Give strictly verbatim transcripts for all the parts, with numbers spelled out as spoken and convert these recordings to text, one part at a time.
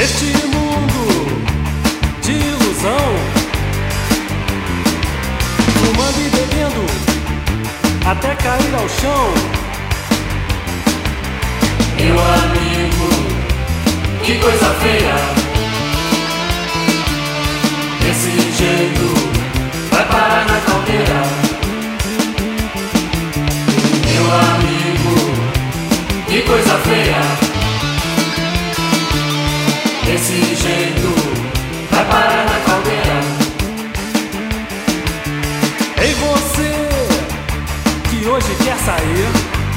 Este mundo de ilusão, fumando e bebendo até cair ao chão. Meu amigo, que coisa feia. Desse jeito vai parar na caldeira. Meu amigo, que coisa feia. Desse jeito vai parar na caldeira. Ei, você que hoje quer sair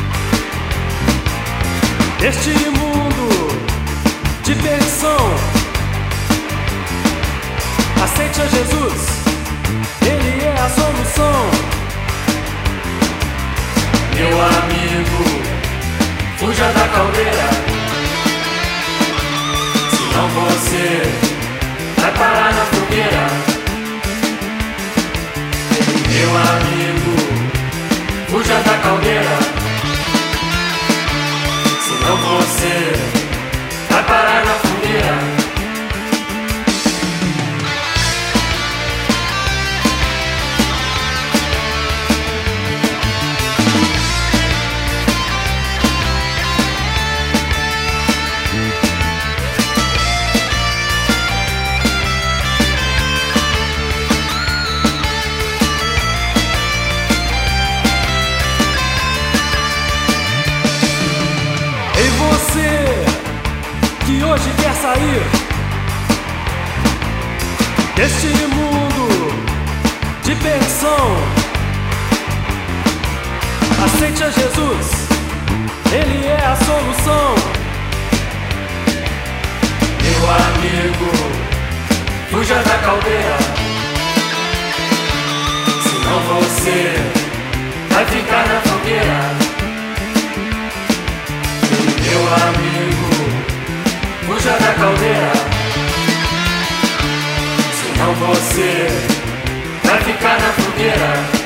deste mundo de perdição, aceite a Jesus, Ele é a solução. Meu amigo, fuja da caldeira. Senão você vai parar na fogueira. Meu amigo, fuja da caldeira. Senão você vai parar na fogueira. Ei, você que hoje quer sair deste mundo de perdição, aceite a Jesus, Ele é a solução. Meu amigo, fuja da caldeira. Senão você vai ficar na fogueira. Meu amigo, fuja da caldeira. Senão você vai ficar na fogueira.